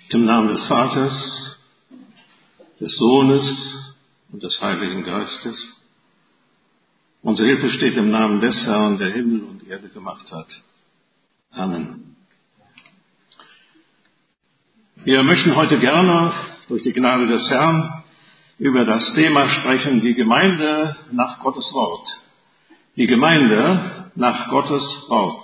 Im Namen des Vaters, des Sohnes und des Heiligen Geistes. Unsere Hilfe steht im Namen des Herrn, der Himmel und Erde gemacht hat. Amen. Wir möchten heute gerne durch die Gnade des Herrn über das Thema sprechen, die Gemeinde nach Gottes Wort. Die Gemeinde nach Gottes Wort.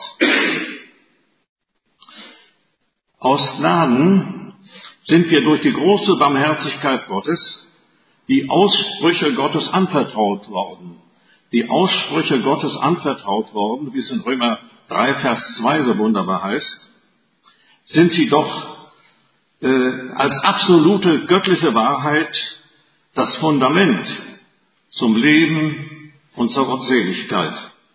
Aus Gnaden sind wir durch die große Barmherzigkeit Gottes die Aussprüche Gottes anvertraut worden. Die Aussprüche Gottes anvertraut worden, wie es in Römer 3, Vers 2 so wunderbar heißt, sind sie doch als absolute göttliche Wahrheit das Fundament zum Leben und zur Gottseligkeit.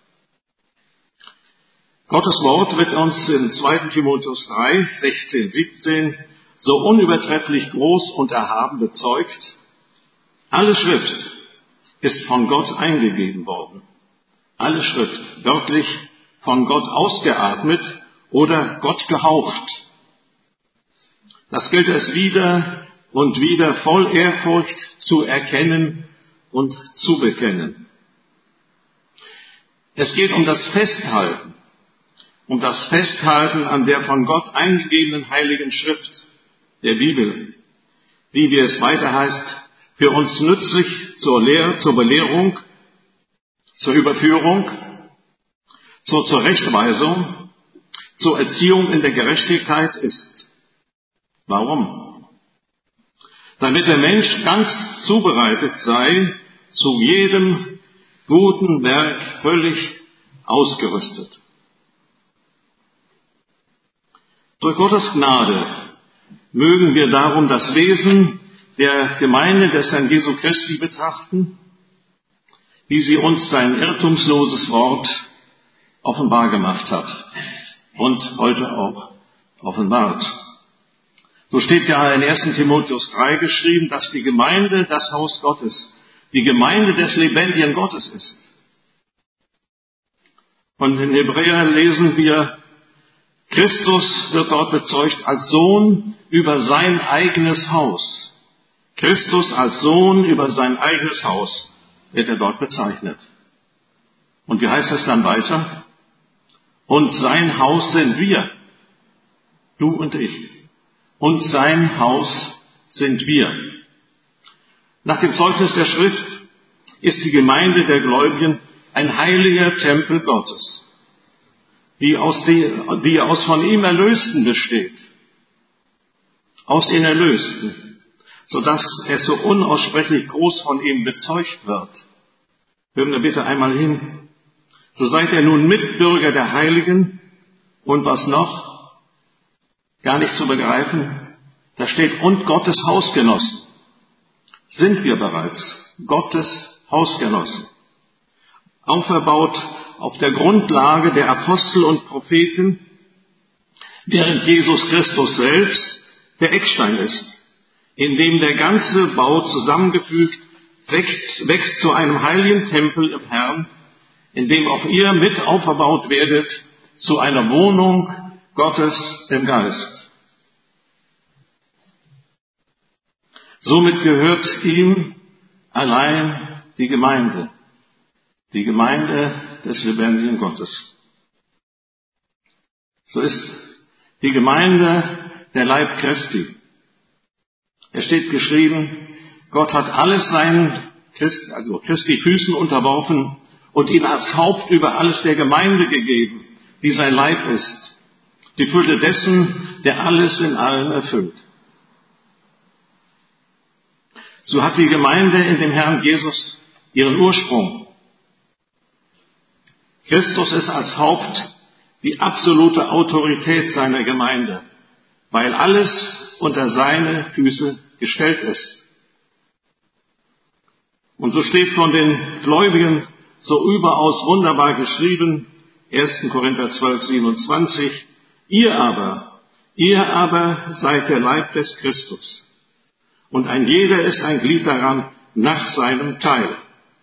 Gottes Wort wird uns in 2. Timotheus 3, 16, 17 so unübertrefflich groß und erhaben bezeugt: Alle Schrift ist von Gott eingegeben worden. Alle Schrift, wörtlich von Gott ausgeatmet oder Gott gehaucht. Das gilt es wieder und wieder voll Ehrfurcht zu erkennen und zu bekennen. Es geht um das Festhalten an der von Gott eingegebenen Heiligen Schrift, der Bibel, die, wie es weiter heißt, für uns nützlich zur Lehre, zur Belehrung, zur Überführung, zur Zurechtweisung, zur Erziehung in der Gerechtigkeit ist. Warum? Damit der Mensch ganz zubereitet sei, zu jedem guten Werk völlig ausgerüstet. Durch Gottes Gnade mögen wir darum das Wesen der Gemeinde des Herrn Jesu Christi betrachten, wie sie uns sein irrtumsloses Wort offenbar gemacht hat und heute auch offenbart. So steht ja in 1. Timotheus 3 geschrieben, dass die Gemeinde das Haus Gottes, die Gemeinde des lebendigen Gottes ist. Und in Hebräer lesen wir, Christus wird dort bezeugt als Sohn über sein eigenes Haus. Christus als Sohn über sein eigenes Haus wird er dort bezeichnet. Und wie heißt es dann weiter? Und sein Haus sind wir, du und ich. Und sein Haus sind wir. Nach dem Zeugnis der Schrift ist die Gemeinde der Gläubigen ein heiliger Tempel Gottes, die aus von ihm Erlösten besteht. Aus den Erlösten, sodass es so unaussprechlich groß von ihm bezeugt wird. Hören wir bitte einmal hin. So seid ihr nun Mitbürger der Heiligen und was noch? Gar nicht zu begreifen. Da steht, und Gottes Hausgenossen. Sind wir bereits Gottes Hausgenossen. Auferbaut auf der Grundlage der Apostel und Propheten, während Jesus Christus selbst der Eckstein ist, in dem der ganze Bau zusammengefügt wächst zu einem heiligen Tempel im Herrn, in dem auch ihr mit auferbaut werdet zu einer Wohnung Gottes im Geist. Somit gehört ihm allein die Gemeinde des lebendigen Gottes. So ist die Gemeinde der Leib Christi. Es steht geschrieben, Gott hat alles seinen Christi Füßen unterworfen und ihn als Haupt über alles der Gemeinde gegeben, die sein Leib ist, die Fülle dessen, der alles in allen erfüllt. So hat die Gemeinde in dem Herrn Jesus ihren Ursprung. Christus ist als Haupt die absolute Autorität seiner Gemeinde, weil alles unter seine Füße gestellt ist. Und so steht von den Gläubigen so überaus wunderbar geschrieben, 1. Korinther 12, 27, ihr aber seid der Leib des Christus. Und ein jeder ist ein Glied daran nach seinem Teil.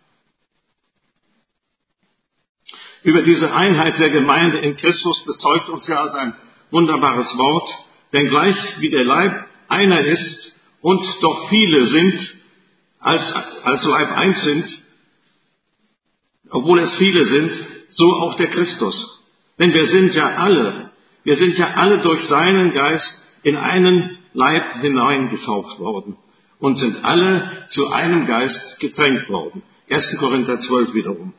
Über diese Einheit der Gemeinde in Christus bezeugt uns ja sein wunderbares Wort, denn gleich wie der Leib einer ist und doch viele sind, als Leib eins sind, obwohl es viele sind, so auch der Christus. Denn wir sind ja alle durch seinen Geist in einen Leib hineingetauft worden und sind alle zu einem Geist getränkt worden. 1. Korinther 12 wiederum.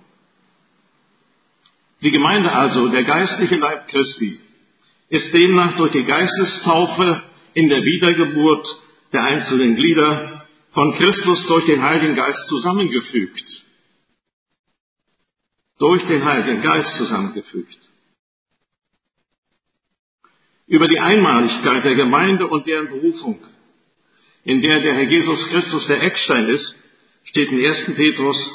Die Gemeinde also, der geistliche Leib Christi, ist demnach durch die Geistestaufe in der Wiedergeburt der einzelnen Glieder von Christus durch den Heiligen Geist zusammengefügt. Durch den Heiligen Geist zusammengefügt. Über die Einmaligkeit der Gemeinde und deren Berufung, in der der Herr Jesus Christus der Eckstein ist, steht in 1. Petrus: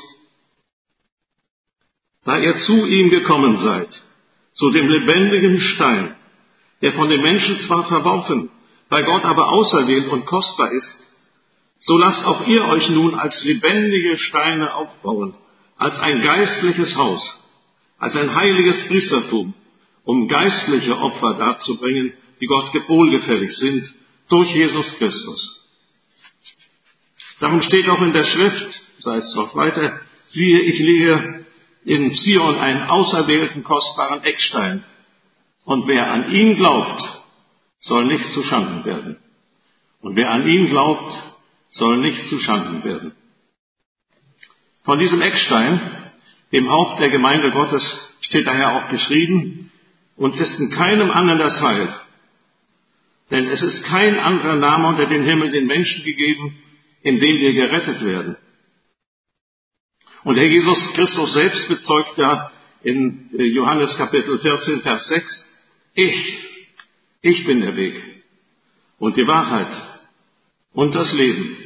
Da ihr zu ihm gekommen seid, zu dem lebendigen Stein, der von den Menschen zwar verworfen, bei Gott aber auserwählt und kostbar ist, so lasst auch ihr euch nun als lebendige Steine aufbauen, als ein geistliches Haus, als ein heiliges Priestertum, um geistliche Opfer darzubringen, die Gott wohlgefällig sind, durch Jesus Christus. Darum steht auch in der Schrift, da heißt es noch weiter: Siehe, ich lege in Zion einen auserwählten, kostbaren Eckstein, und wer an ihn glaubt, soll nicht zuschanden werden. Und wer an ihn glaubt, soll nicht zuschanden werden. Von diesem Eckstein, dem Haupt der Gemeinde Gottes, steht daher auch geschrieben: Und ist in keinem anderen das Heil. Denn es ist kein anderer Name unter dem Himmel den Menschen gegeben, in dem wir gerettet werden. Und Herr Jesus Christus selbst bezeugt ja in Johannes Kapitel 14, Vers 6, ich bin der Weg und die Wahrheit und das Leben.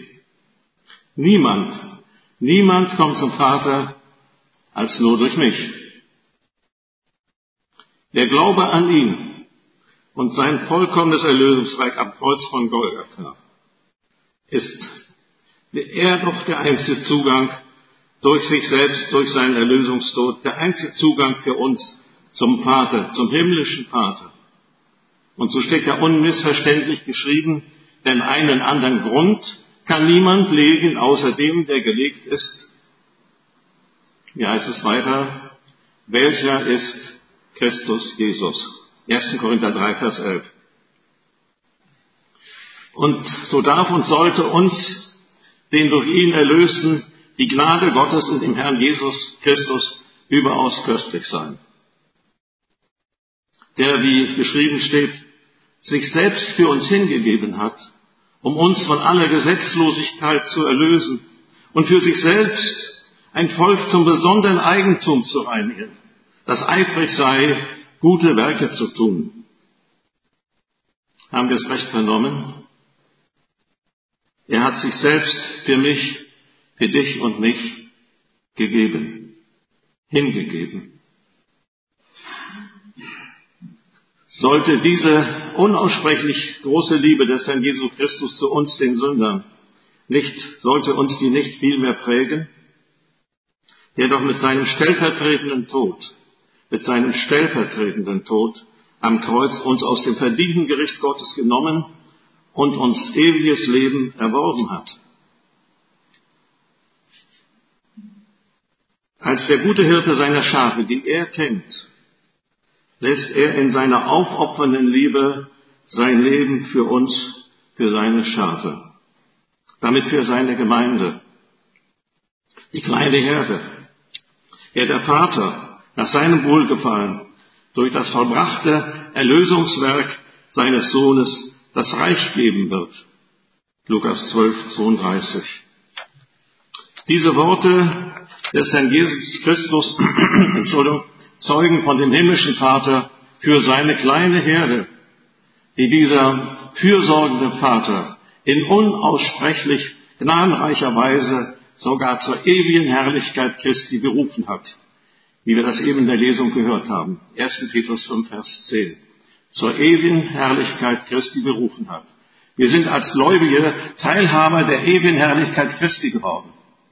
Niemand kommt zum Vater als nur durch mich. Der Glaube an ihn und sein vollkommenes Erlösungswerk am Kreuz von Golgatha ist er doch der einzige Zugang durch sich selbst, durch seinen Erlösungstod, der einzige Zugang für uns zum Vater, zum himmlischen Vater. Und so steht ja unmissverständlich geschrieben: Denn einen anderen Grund kann niemand legen, außer dem, der gelegt ist. Wie heißt es weiter? Welcher ist Christus Jesus? 1. Korinther 3, Vers 11. Und so darf und sollte uns, den durch ihn Erlösten, die Gnade Gottes und dem Herrn Jesus Christus überaus köstlich sein. Der, wie geschrieben steht, sich selbst für uns hingegeben hat, um uns von aller Gesetzlosigkeit zu erlösen und für sich selbst ein Volk zum besonderen Eigentum zu reinigen, das eifrig sei, gute Werke zu tun. Haben wir es recht vernommen? Er hat sich selbst für mich, für dich und mich gegeben, hingegeben. Sollte diese unaussprechlich große Liebe des Herrn Jesu Christus zu uns, den Sündern, sollte uns die nicht viel mehr prägen? Der doch mit seinem stellvertretenden Tod am Kreuz uns aus dem verdienten Gericht Gottes genommen und uns ewiges Leben erworben hat. Als der gute Hirte seiner Schafe, die er kennt, lässt er in seiner aufopfernden Liebe sein Leben für uns, für seine Schafe, damit für seine Gemeinde, die kleine Herde, der Vater nach seinem Wohlgefallen durch das vollbrachte Erlösungswerk seines Sohnes das Reich geben wird. Lukas 12, 32. Diese Worte des Herrn Jesus Christus zeugen von dem himmlischen Vater für seine kleine Herde, die dieser fürsorgende Vater in unaussprechlich gnadenreicher Weise sogar zur ewigen Herrlichkeit Christi berufen hat, wie wir das eben in der Lesung gehört haben. 1. Petrus 5, Vers 10. Zur ewigen Herrlichkeit Christi berufen hat. Wir sind als Gläubige Teilhaber der ewigen Herrlichkeit Christi geworden.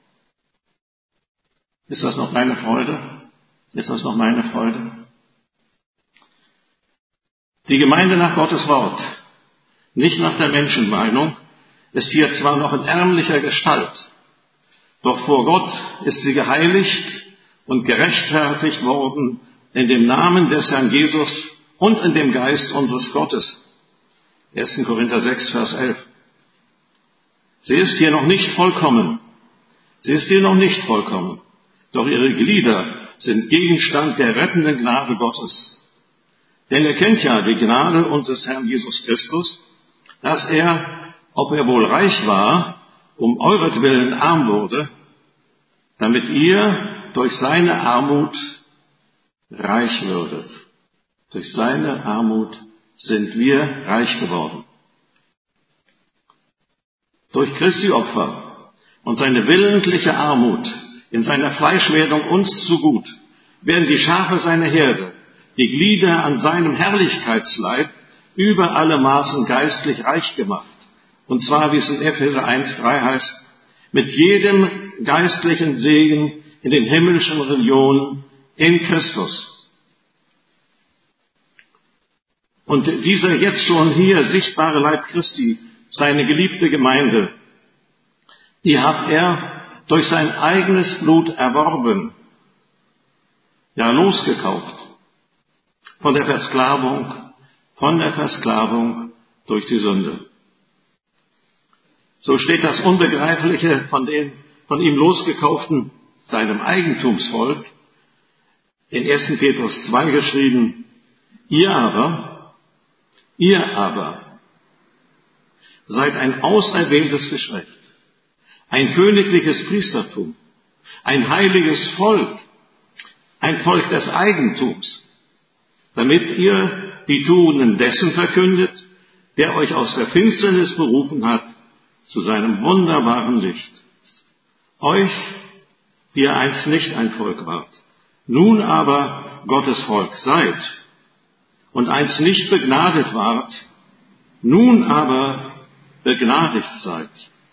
Ist das noch deine Freude? Ist das noch meine Freude? Die Gemeinde nach Gottes Wort nicht nach der Menschenmeinung, ist hier zwar noch in ärmlicher Gestalt, doch vor Gott ist sie geheiligt und gerechtfertigt worden in dem Namen des Herrn Jesus und in dem Geist unseres Gottes. 1. Korinther 6, Vers 11. Sie ist hier noch nicht vollkommen. Sie ist hier noch nicht vollkommen. Doch ihre Glieder sind Gegenstand der rettenden Gnade Gottes. Denn ihr kennt ja die Gnade unseres Herrn Jesus Christus, dass er, ob er wohl reich war, um euretwillen arm wurde, damit ihr durch seine Armut reich würdet. Durch seine Armut sind wir reich geworden. Durch Christi Opfer und seine willentliche Armut in seiner Fleischwerdung uns zugut, werden die Schafe seiner Herde, die Glieder an seinem Herrlichkeitsleib, über alle Maßen geistlich reich gemacht. Und zwar, wie es in Epheser 1,3 heißt, mit jedem geistlichen Segen in den himmlischen Regionen in Christus. Und dieser jetzt schon hier sichtbare Leib Christi, seine geliebte Gemeinde, die hat er durch sein eigenes Blut erworben, ja losgekauft, von der Versklavung durch die Sünde. So steht das Unbegreifliche von ihm losgekauften, seinem Eigentumsvolk, in 1. Petrus 2 geschrieben, ihr aber seid ein auserwähltes Geschlecht, ein königliches Priestertum, ein heiliges Volk, ein Volk des Eigentums, damit ihr die Tugenden dessen verkündet, der euch aus der Finsternis berufen hat, zu seinem wunderbaren Licht. Euch, die ihr einst nicht ein Volk wart, nun aber Gottes Volk seid und einst nicht begnadet wart, nun aber begnadigt seid.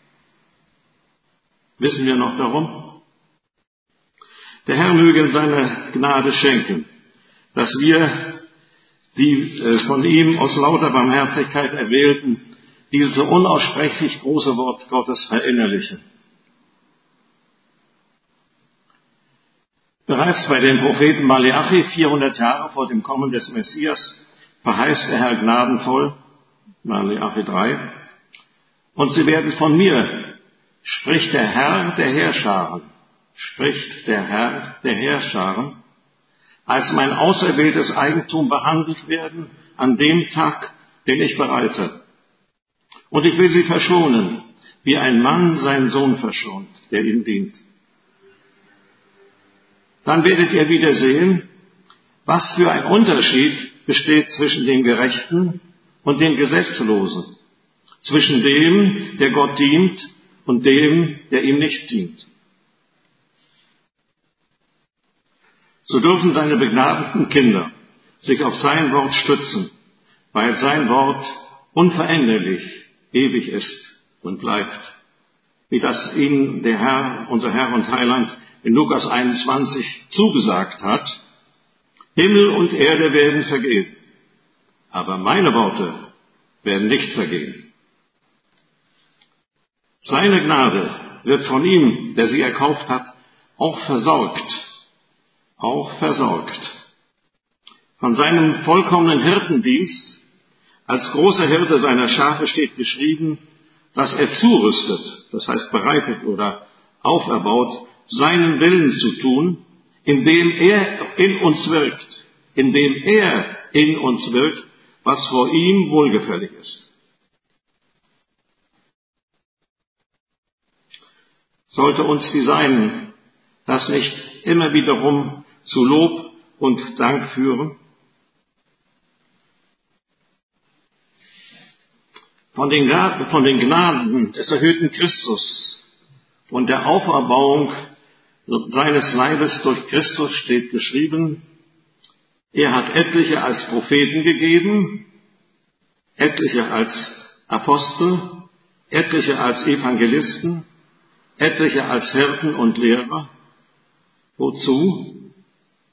Wissen wir noch darum? Der Herr möge in seiner Gnade schenken, dass wir, die von ihm aus lauter Barmherzigkeit erwählten, dieses unaussprechlich große Wort Gottes verinnerlichen. Bereits bei dem Propheten Maleachi, 400 Jahre vor dem Kommen des Messias, verheißt der Herr gnadenvoll, Maleachi 3, und sie werden von mir, spricht der Herr der Heerscharen, als mein auserwähltes Eigentum behandelt werden an dem Tag, den ich bereite. Und ich will sie verschonen, wie ein Mann seinen Sohn verschont, der ihm dient. Dann werdet ihr wieder sehen, was für ein Unterschied besteht zwischen dem Gerechten und dem Gesetzlosen, zwischen dem, der Gott dient, und dem, der ihm nicht dient. So dürfen seine begnadeten Kinder sich auf sein Wort stützen, weil sein Wort unveränderlich, ewig ist und bleibt, wie das ihnen der Herr, unser Herr und Heiland, in Lukas 21 zugesagt hat. Himmel und Erde werden vergehen, aber meine Worte werden nicht vergehen. Seine Gnade wird von ihm, der sie erkauft hat, auch versorgt. Von seinem vollkommenen Hirtendienst als großer Hirte seiner Schafe steht geschrieben, dass er zurüstet, das heißt bereitet oder auferbaut, seinen Willen zu tun, indem er in uns wirkt, was vor ihm wohlgefällig ist. Sollte uns die Seinen das nicht immer wiederum zu Lob und Dank führen? Von den Gnaden des erhöhten Christus und der Auferbauung seines Leibes durch Christus steht geschrieben, er hat etliche als Propheten gegeben, etliche als Apostel, etliche als Evangelisten, etliche als Hirten und Lehrer. Wozu?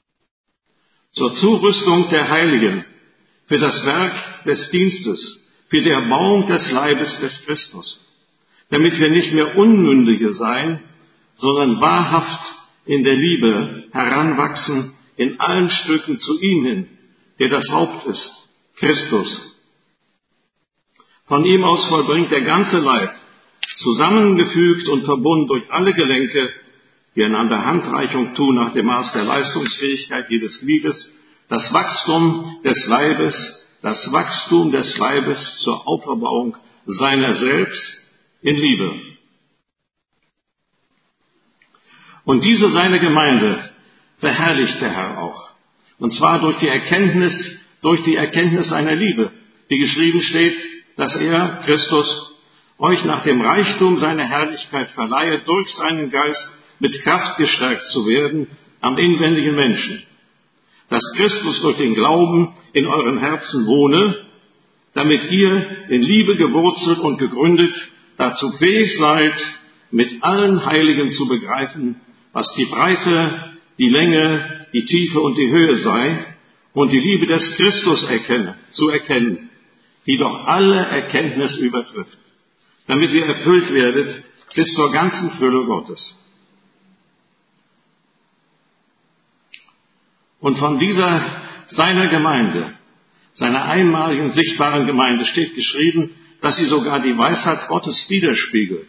Zur Zurüstung der Heiligen, für das Werk des Dienstes, für die Erbauung des Leibes des Christus, damit wir nicht mehr Unmündige sein, sondern wahrhaft in der Liebe heranwachsen in allen Stücken zu ihm hin, der das Haupt ist, Christus. Von ihm aus vollbringt der ganze Leib, zusammengefügt und verbunden durch alle Gelenke, die einander Handreichung tun nach dem Maß der Leistungsfähigkeit jedes Gliedes, das Wachstum des Leibes zur Auferbauung seiner selbst in Liebe. Und diese seine Gemeinde verherrlicht der Herr auch. Und zwar durch die Erkenntnis seiner Liebe, wie geschrieben steht, dass er, Christus, euch nach dem Reichtum seiner Herrlichkeit verleihe, durch seinen Geist mit Kraft gestärkt zu werden am inwendigen Menschen. Dass Christus durch den Glauben in euren Herzen wohne, damit ihr in Liebe gewurzelt und gegründet dazu fähig seid, mit allen Heiligen zu begreifen, was die Breite, die Länge, die Tiefe und die Höhe sei, und die Liebe des Christus zu erkennen, die doch alle Erkenntnis übertrifft, damit ihr erfüllt werdet bis zur ganzen Fülle Gottes. Und von seiner Gemeinde, seiner einmaligen, sichtbaren Gemeinde steht geschrieben, dass sie sogar die Weisheit Gottes widerspiegelt.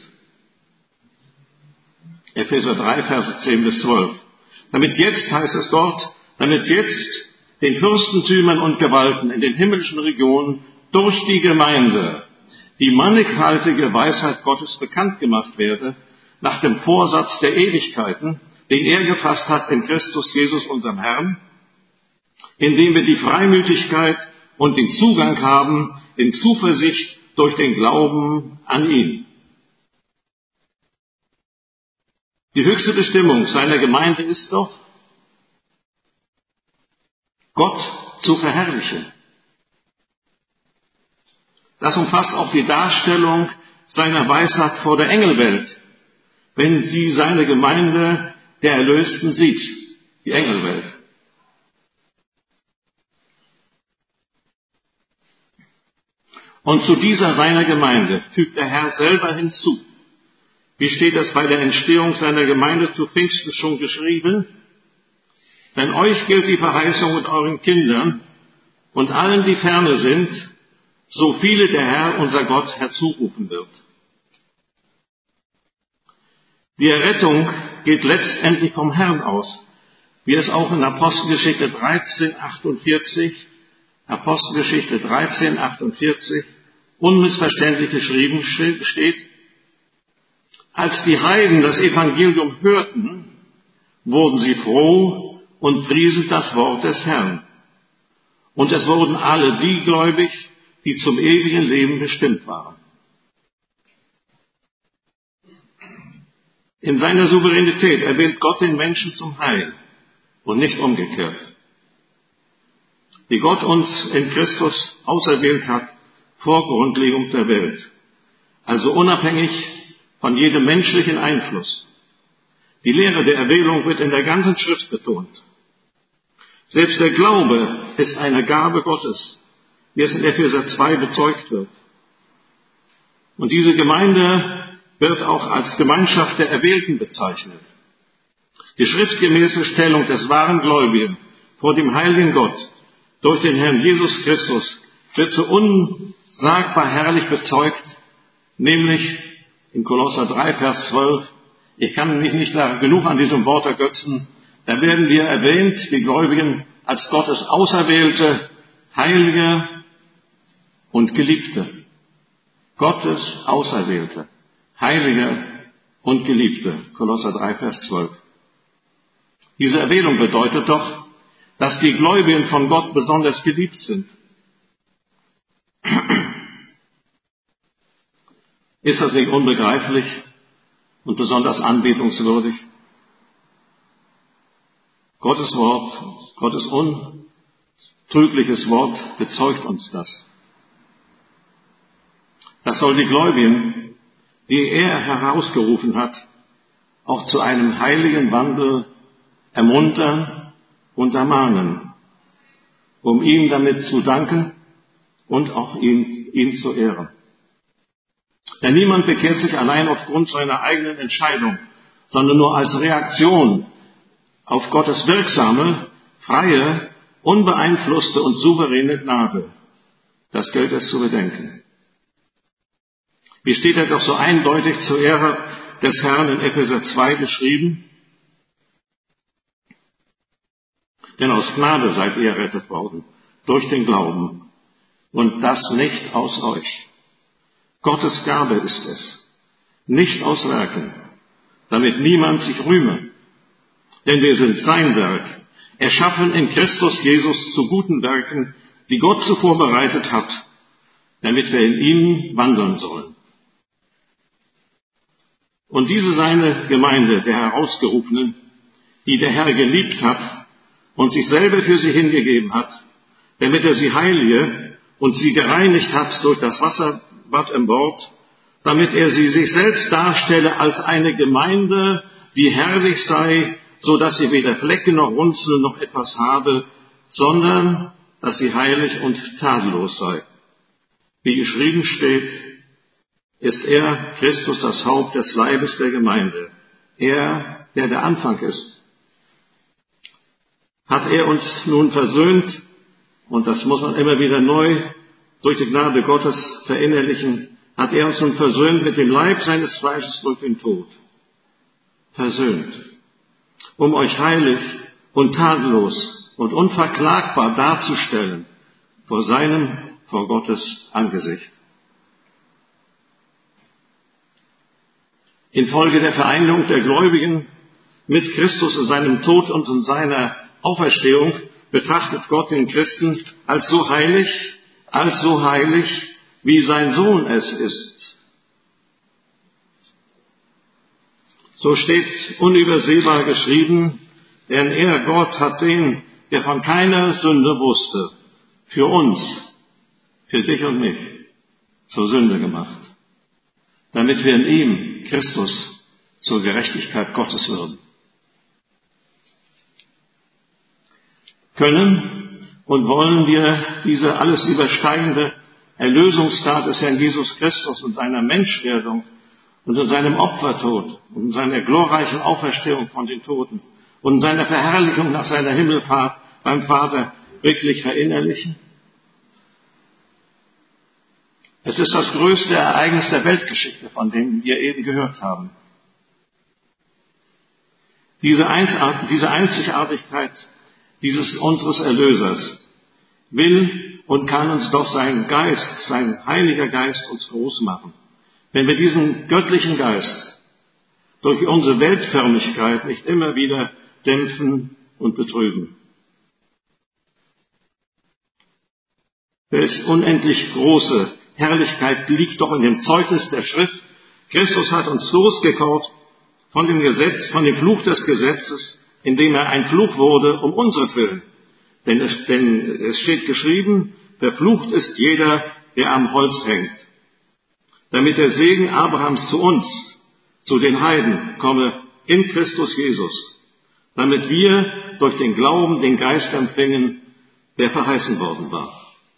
Epheser 3, Verse 10 bis 12. Damit jetzt, heißt es dort, damit jetzt den Fürstentümern und Gewalten in den himmlischen Regionen durch die Gemeinde die mannigfaltige Weisheit Gottes bekannt gemacht werde, nach dem Vorsatz der Ewigkeiten, den er gefasst hat in Christus Jesus, unserem Herrn, indem wir die Freimütigkeit und den Zugang haben in Zuversicht durch den Glauben an ihn. Die höchste Bestimmung seiner Gemeinde ist doch, Gott zu verherrlichen. Das umfasst auch die Darstellung seiner Weisheit vor der Engelwelt, wenn sie seine Gemeinde der Erlösten sieht, die Engelwelt. Und zu dieser seiner Gemeinde fügt der Herr selber hinzu. Wie steht es bei der Entstehung seiner Gemeinde zu Pfingsten schon geschrieben? Denn euch gilt die Verheißung und euren Kindern und allen, die ferne sind, so viele der Herr, unser Gott, herzurufen wird. Die Errettung geht letztendlich vom Herrn aus, wie es auch in Apostelgeschichte 13,48 unmissverständlich geschrieben steht. Als die Heiden das Evangelium hörten, wurden sie froh und priesen das Wort des Herrn. Und es wurden alle die gläubig, die zum ewigen Leben bestimmt waren. In seiner Souveränität erwählt Gott den Menschen zum Heil und nicht umgekehrt. Wie Gott uns in Christus auserwählt hat vor Grundlegung der Welt, also unabhängig von jedem menschlichen Einfluss. Die Lehre der Erwählung wird in der ganzen Schrift betont. Selbst der Glaube ist eine Gabe Gottes, wie es in Epheser 2 bezeugt wird. Und diese Gemeinde wird auch als Gemeinschaft der Erwählten bezeichnet. Die schriftgemäße Stellung des wahren Gläubigen vor dem heiligen Gott durch den Herrn Jesus Christus wird so unsagbar herrlich bezeugt, nämlich in Kolosser 3, Vers 12. Ich kann mich nicht genug an diesem Wort ergötzen. Da werden wir erwähnt, die Gläubigen, als Gottes Auserwählte, Heilige und Geliebte. Gottes Auserwählte, Heilige und Geliebte. Kolosser 3, Vers 12. Diese Erwählung bedeutet doch, dass die Gläubigen von Gott besonders geliebt sind. Ist das nicht unbegreiflich und besonders anbetungswürdig? Gottes Wort, Gottes untrügliches Wort bezeugt uns das. Das soll die Gläubigen, die er herausgerufen hat, auch zu einem heiligen Wandel ermuntern und ermahnen, um ihm damit zu danken und auch ihm ihn zu ehren. Denn niemand bekehrt sich allein aufgrund seiner eigenen Entscheidung, sondern nur als Reaktion auf Gottes wirksame, freie, unbeeinflusste und souveräne Gnade. Das gilt es zu bedenken. Wie steht es doch so eindeutig zur Ehre des Herrn in Epheser 2 geschrieben? Denn aus Gnade seid ihr errettet worden, durch den Glauben. Und das nicht aus euch. Gottes Gabe ist es, nicht aus Werken, damit niemand sich rühme. Denn wir sind sein Werk, erschaffen in Christus Jesus zu guten Werken, die Gott zuvor bereitet hat, damit wir in ihnen wandeln sollen. Und diese seine Gemeinde, der Herausgerufenen, die der Herr geliebt hat und sich selber für sie hingegeben hat, damit er sie heilige und sie gereinigt hat durch das Wasserbad im Wort, damit er sie sich selbst darstelle als eine Gemeinde, die herrlich sei, so dass sie weder Flecken noch Runzeln noch etwas habe, sondern dass sie heilig und tadellos sei. Wie geschrieben steht, ist er, Christus, das Haupt des Leibes der Gemeinde. Er, der der Anfang ist. Hat er uns nun versöhnt, und das muss man immer wieder neu durch die Gnade Gottes verinnerlichen, hat er uns nun versöhnt mit dem Leib seines Fleisches durch den Tod. Versöhnt, um euch heilig und tadellos und unverklagbar darzustellen vor Gottes Angesicht. Infolge der Vereinigung der Gläubigen mit Christus in seinem Tod und in seiner Auferstehung betrachtet Gott den Christen als so heilig, wie sein Sohn es ist. So steht unübersehbar geschrieben, denn er, Gott, hat den, der von keiner Sünde wusste, für uns, für dich und mich, zur Sünde gemacht, damit wir in ihm, Christus, zur Gerechtigkeit Gottes würden. Können und wollen wir diese alles übersteigende Erlösungstat des Herrn Jesus Christus und seiner Menschwerdung und in seinem Opfertod und in seiner glorreichen Auferstehung von den Toten und in seiner Verherrlichung nach seiner Himmelfahrt beim Vater wirklich verinnerlichen? Es ist das größte Ereignis der Weltgeschichte, von dem wir eben gehört haben. Diese Einzigartigkeit dieses unseres Erlösers will und kann uns doch sein Geist, sein Heiliger Geist uns groß machen. Wenn wir diesen göttlichen Geist durch unsere Weltförmigkeit nicht immer wieder dämpfen und betrüben. Welch unendlich große Herrlichkeit liegt doch in dem Zeugnis der Schrift. Christus hat uns losgekauft von dem Gesetz, von dem Fluch des Gesetzes, indem er ein Fluch wurde um unseretwillen. Denn es steht geschrieben, verflucht ist jeder, der am Holz hängt. Damit der Segen Abrahams zu uns, zu den Heiden, komme in Christus Jesus. Damit wir durch den Glauben den Geist empfingen, der verheißen worden war.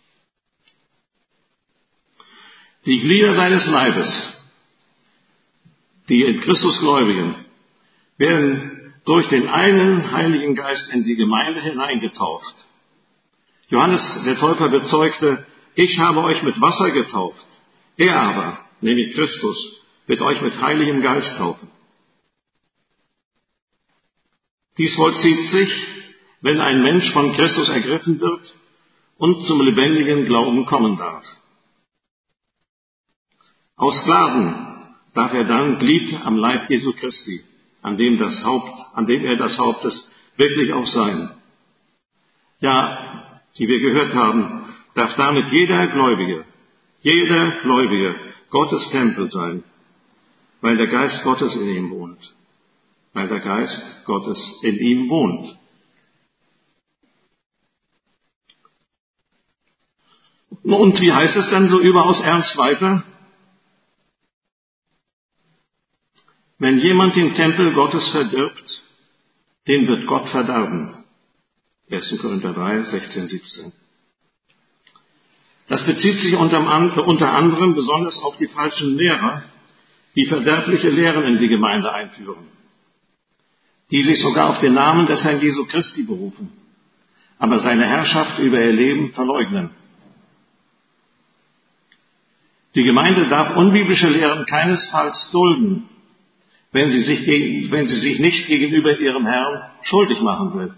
Die Glieder seines Leibes, die in Christus Gläubigen, werden durch den einen Heiligen Geist in die Gemeinde hineingetauft. Johannes der Täufer bezeugte, ich habe euch mit Wasser getauft. Er aber, nämlich Christus, wird euch mit Heiligem Geist taufen. Dies vollzieht sich, wenn ein Mensch von Christus ergriffen wird und zum lebendigen Glauben kommen darf. Aus Gnaden darf er dann Glied am Leib Jesu Christi, an dem er das Haupt ist, wirklich auch sein. Ja, wie wir gehört haben, darf damit jeder Gläubige Gottes Tempel sein, weil der Geist Gottes in ihm wohnt. Weil der Geist Gottes in ihm wohnt. Und wie heißt es denn so überaus ernst weiter? Wenn jemand den Tempel Gottes verdirbt, den wird Gott verderben. 1. Korinther 3, 16, 17. Das bezieht sich unter anderem besonders auf die falschen Lehrer, die verderbliche Lehren in die Gemeinde einführen, die sich sogar auf den Namen des Herrn Jesu Christi berufen, aber seine Herrschaft über ihr Leben verleugnen. Die Gemeinde darf unbiblische Lehren keinesfalls dulden, wenn sie sich nicht gegenüber ihrem Herrn schuldig machen will.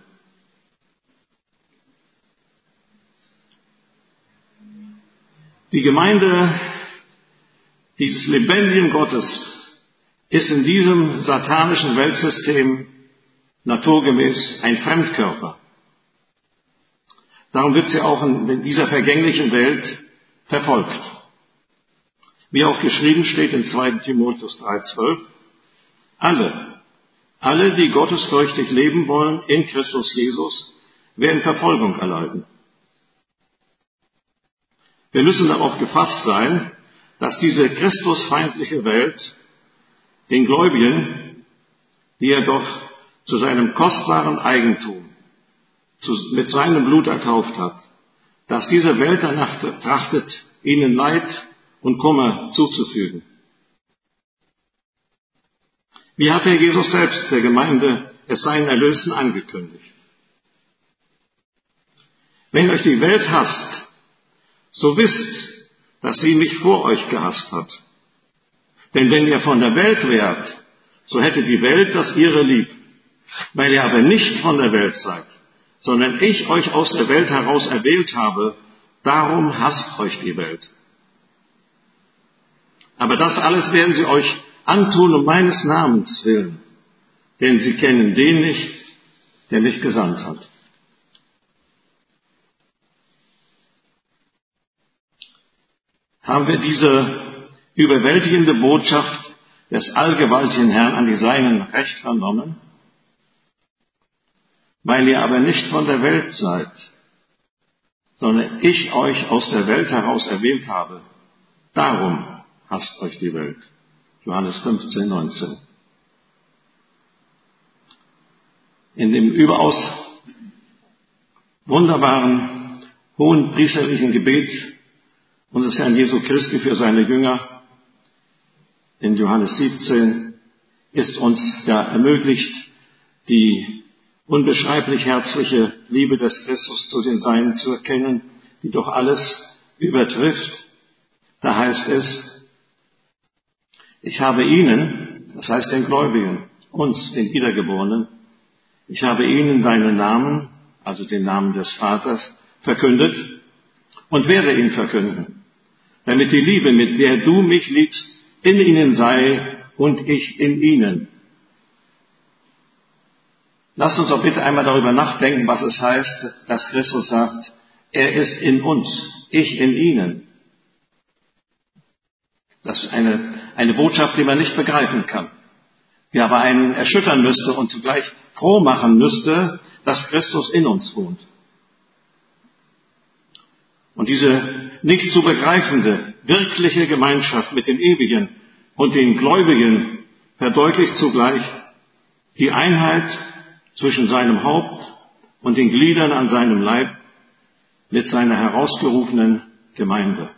Die Gemeinde dieses lebendigen Gottes ist in diesem satanischen Weltsystem naturgemäß ein Fremdkörper. Darum wird sie auch in dieser vergänglichen Welt verfolgt. Wie auch geschrieben steht in 2. Timotheus 3,12, alle, die gottesfürchtig leben wollen in Christus Jesus, werden Verfolgung erleiden. Wir müssen darauf gefasst sein, dass diese christusfeindliche Welt den Gläubigen, die er doch zu seinem kostbaren Eigentum mit seinem Blut erkauft hat, dass diese Welt danach trachtet, ihnen Leid und Kummer zuzufügen. Wie hat Herr Jesus selbst der Gemeinde es seinen Erlösen angekündigt? Wenn euch die Welt hasst, so wisst, dass sie mich vor euch gehasst hat. Denn wenn ihr von der Welt wärt, so hätte die Welt das ihre lieb. Weil ihr aber nicht von der Welt seid, sondern ich euch aus der Welt heraus erwählt habe, darum hasst euch die Welt. Aber das alles werden sie euch antun um meines Namens willen, denn sie kennen den nicht, der mich gesandt hat. Haben wir diese überwältigende Botschaft des allgewaltigen Herrn an die Seinen recht vernommen? Weil ihr aber nicht von der Welt seid, sondern ich euch aus der Welt heraus erwählt habe, darum hasst euch die Welt. Johannes 15, 19. In dem überaus wunderbaren, hohen priesterlichen Gebet unseres Herrn Jesu Christi für seine Jünger in Johannes 17 ist uns ja ermöglicht, die unbeschreiblich herzliche Liebe des Christus zu den Seinen zu erkennen, die doch alles übertrifft. Da heißt es, ich habe ihnen, das heißt den Gläubigen, uns, den Wiedergeborenen, ich habe ihnen deinen Namen, also den Namen des Vaters, verkündet und werde ihn verkünden, damit die Liebe, mit der du mich liebst, in ihnen sei und ich in ihnen. Lasst uns doch bitte einmal darüber nachdenken, was es heißt, dass Christus sagt, er ist in uns, ich in ihnen. Das ist eine Botschaft, die man nicht begreifen kann, die aber einen erschüttern müsste und zugleich froh machen müsste, dass Christus in uns wohnt. Und diese nicht zu begreifende, wirkliche Gemeinschaft mit dem Ewigen und den Gläubigen verdeutlicht zugleich die Einheit zwischen seinem Haupt und den Gliedern an seinem Leib mit seiner herausgerufenen Gemeinde.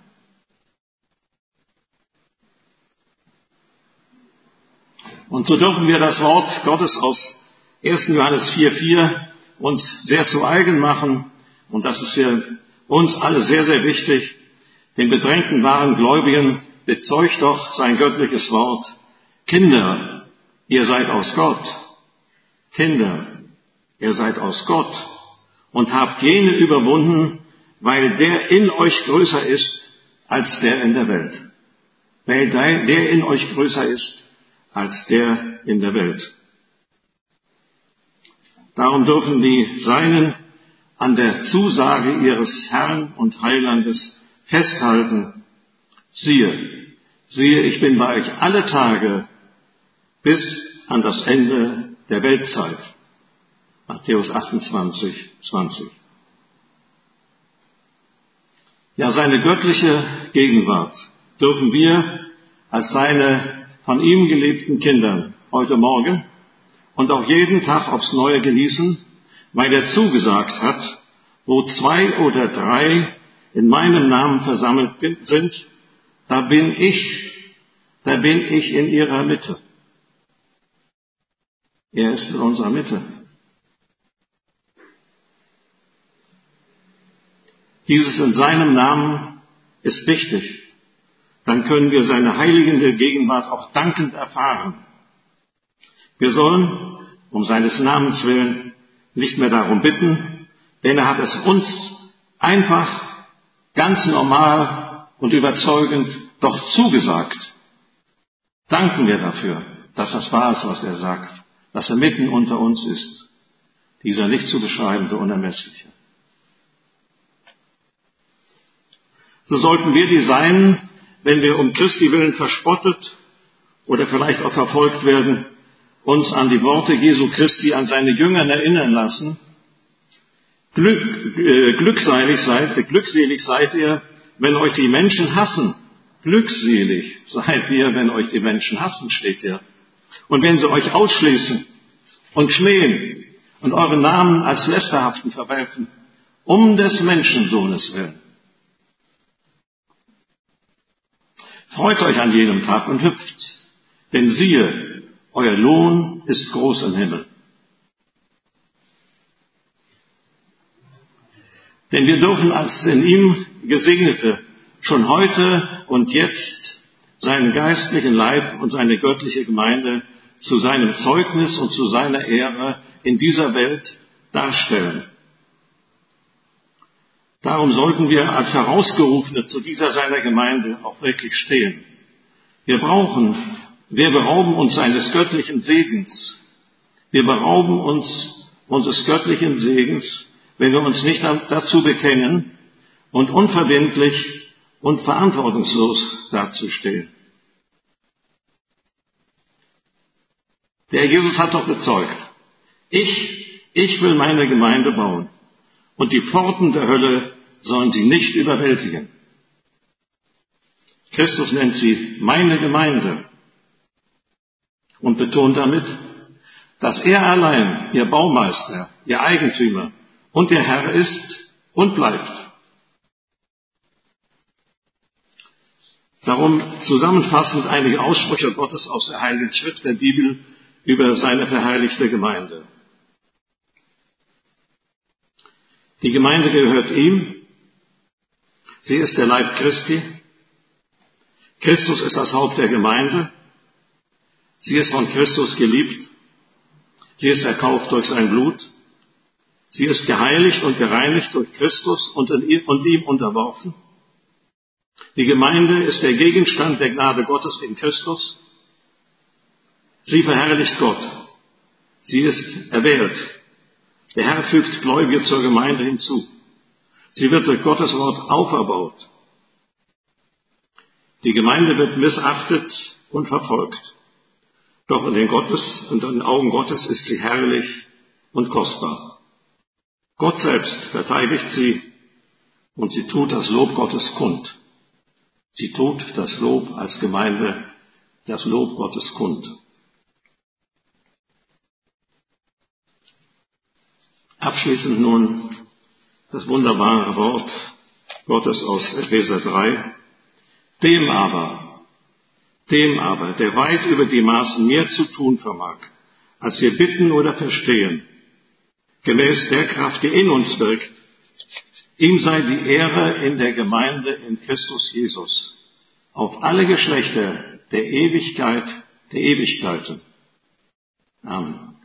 Und so dürfen wir das Wort Gottes aus 1. Johannes 4,4 uns sehr zu eigen machen. Und das ist für uns alle sehr, sehr wichtig. Den bedrängten wahren Gläubigen bezeugt doch sein göttliches Wort. Kinder, ihr seid aus Gott. Kinder, ihr seid aus Gott und habt jene überwunden, weil der in euch größer ist als der in der Welt. Weil der in euch größer ist als der in der Welt. Darum dürfen die Seinen an der Zusage ihres Herrn und Heilandes festhalten. Siehe, ich bin bei euch alle Tage bis an das Ende der Weltzeit. Matthäus 28, 20. Ja, seine göttliche Gegenwart dürfen wir als seine von ihm geliebten Kinder heute Morgen und auch jeden Tag aufs Neue genießen, weil er zugesagt hat, wo 2 oder 3 in meinem Namen versammelt sind, da bin ich in ihrer Mitte. Er ist in unserer Mitte. Dieses in seinem Namen ist wichtig. Dann können wir seine heiligende Gegenwart auch dankend erfahren. Wir sollen, um seines Namens willen, nicht mehr darum bitten, denn er hat es uns einfach, ganz normal und überzeugend doch zugesagt. Danken wir dafür, dass das wahr ist, was er sagt, dass er mitten unter uns ist, dieser nicht zu beschreibende Unermessliche. So sollten wir die sein, wenn wir um Christi willen verspottet oder vielleicht auch verfolgt werden, uns an die Worte Jesu Christi, an seine Jüngern erinnern lassen. Glückselig seid ihr, wenn euch die Menschen hassen. Glückselig seid ihr, wenn euch die Menschen hassen, steht hier. Und wenn sie euch ausschließen und schmähen und euren Namen als lästerhaften verwerfen, um des Menschensohnes willen. Freut euch an jenem Tag und hüpft, denn siehe, euer Lohn ist groß im Himmel. Denn wir dürfen als in ihm Gesegnete schon heute und jetzt seinen geistlichen Leib und seine göttliche Gemeinde zu seinem Zeugnis und zu seiner Ehre in dieser Welt darstellen. Darum sollten wir als Herausgerufene zu dieser seiner Gemeinde auch wirklich stehen. Wir berauben uns seines göttlichen Segens. Wir berauben uns unseres göttlichen Segens, wenn wir uns nicht dazu bekennen und unverbindlich und verantwortungslos dazustehen. Der Jesus hat doch bezeugt, ich will meine Gemeinde bauen und die Pforten der Hölle sollen sie nicht überwältigen. Christus nennt sie meine Gemeinde und betont damit, dass er allein ihr Baumeister, ihr Eigentümer und ihr Herr ist und bleibt. Darum zusammenfassend einige Aussprüche Gottes aus der Heiligen Schrift der Bibel über seine verherrlichte Gemeinde. Die Gemeinde gehört ihm. Sie ist der Leib Christi. Christus ist das Haupt der Gemeinde. Sie ist von Christus geliebt. Sie ist erkauft durch sein Blut. Sie ist geheiligt und gereinigt durch Christus und ihm unterworfen. Die Gemeinde ist der Gegenstand der Gnade Gottes in Christus. Sie verherrlicht Gott. Sie ist erwählt. Der Herr fügt Gläubige zur Gemeinde hinzu. Sie wird durch Gottes Wort auferbaut. Die Gemeinde wird missachtet und verfolgt. Doch in den Augen Gottes ist sie herrlich und kostbar. Gott selbst verteidigt sie und sie tut das Lob Gottes kund. Sie tut das Lob als Gemeinde, das Lob Gottes kund. Abschließend nun das wunderbare Wort Gottes aus Epheser 3. Dem aber, der weit über die Maßen mehr zu tun vermag, als wir bitten oder verstehen, gemäß der Kraft, die in uns wirkt, ihm sei die Ehre in der Gemeinde in Christus Jesus, auf alle Geschlechter der Ewigkeiten. Amen.